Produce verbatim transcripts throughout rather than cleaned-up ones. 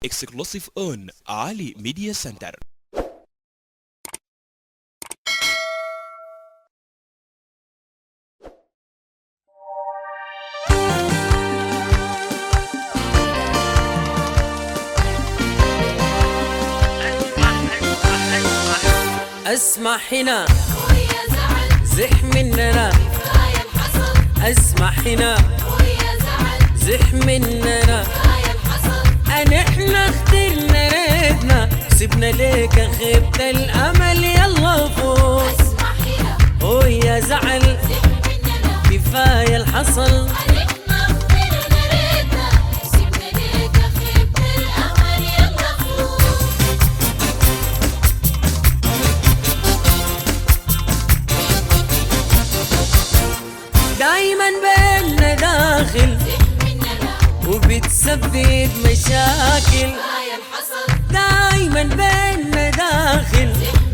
exclusive on Ali Media Center. اسمع هنا زح مننا، اسمع هنا زح مننا، انا احنا اخترنا ريدنا، سيبنا ليك خيبت الامل يلا فوق. اسمع هنا هو يا زعل كفايه الحصل، دايما بيننا داخل وبتسبب مشاكل، دايما بيننا داخل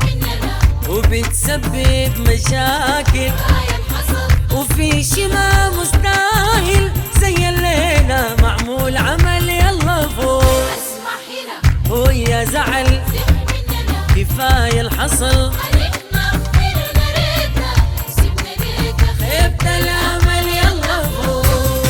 وبتسبب مشاكل، وفي شي ما مستاهل زي الليلة معمول عمل يلا فوق. اسمع هنا هو يا زعل كفاية الحصل، خيبت الامل يلا فوق.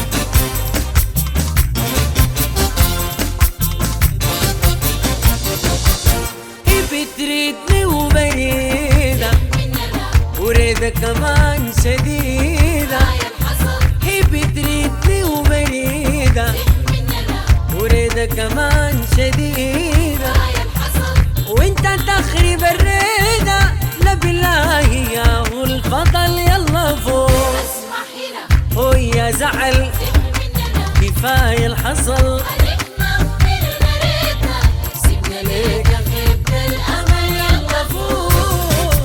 هي بتريدني وبريدة وريدة كمان شديدة، هي بتريدني وبريدة وريدة كمان شديدة، وانت تخرب الريدة لا بالله يا هو الفضل يلا فوق. اسمع هنا هو يا زعل كفاية الحصل، سيبنا ليك خيبت الامل يلا فوق.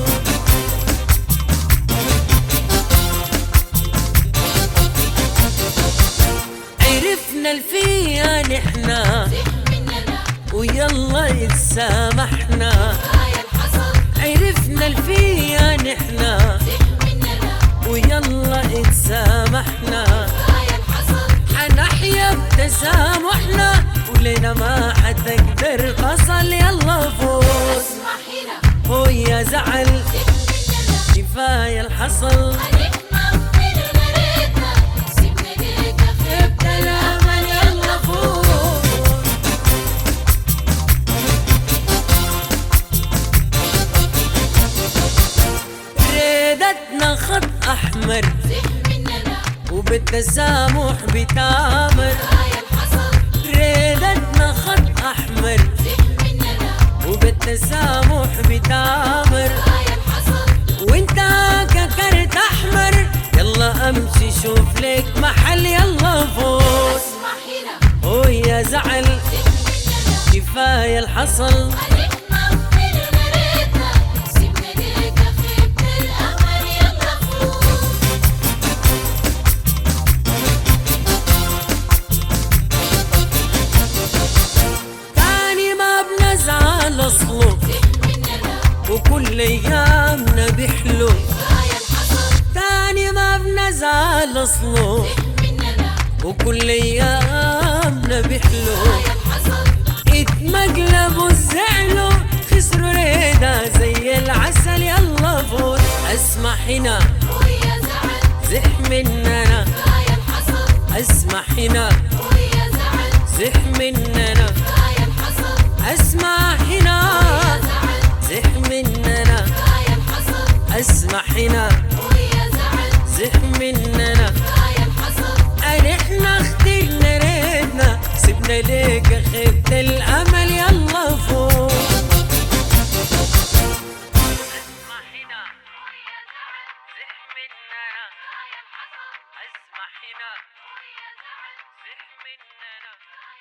عرفنا الفيا نحنا ويلا يتسامحنا، عرفنا الفيا نحنا ويلا اتسامحنا، حنحيا بتسامحنا ولنا ما حد يقدر فصل يلا فوق. اسمع هنا هو يا زعل كفاية الحصل، خيبت الامل يلا فوق. ريدتنا خط احمر وبالتسامح بتامر، ريدتنا خط احمر وبالتسامح بتامر، وانت ككرت احمر يلا امشي شوف لك محل يلا فوق. اسمع هنا هو يا زعل كفاية الحصل، تاني ما بنزعل اصله وكل ايامنا بحلو، تاني ما بنزعل اصله وكل ايامنا بحلو، اتمقلبوا الزعلوا خسروا ريدا زي العسل يلا فوت. اسمع هنا زح مننا، اسمع هنا زح مننا، اسمع هنا زح مننا، اسمع هنا زح مننا، انا احنا اخترنا ريدنا، سيبنا ليك خيبت الامل يلا فوق. اسمع هنا زح مننا، اسمع هنا زح مننا.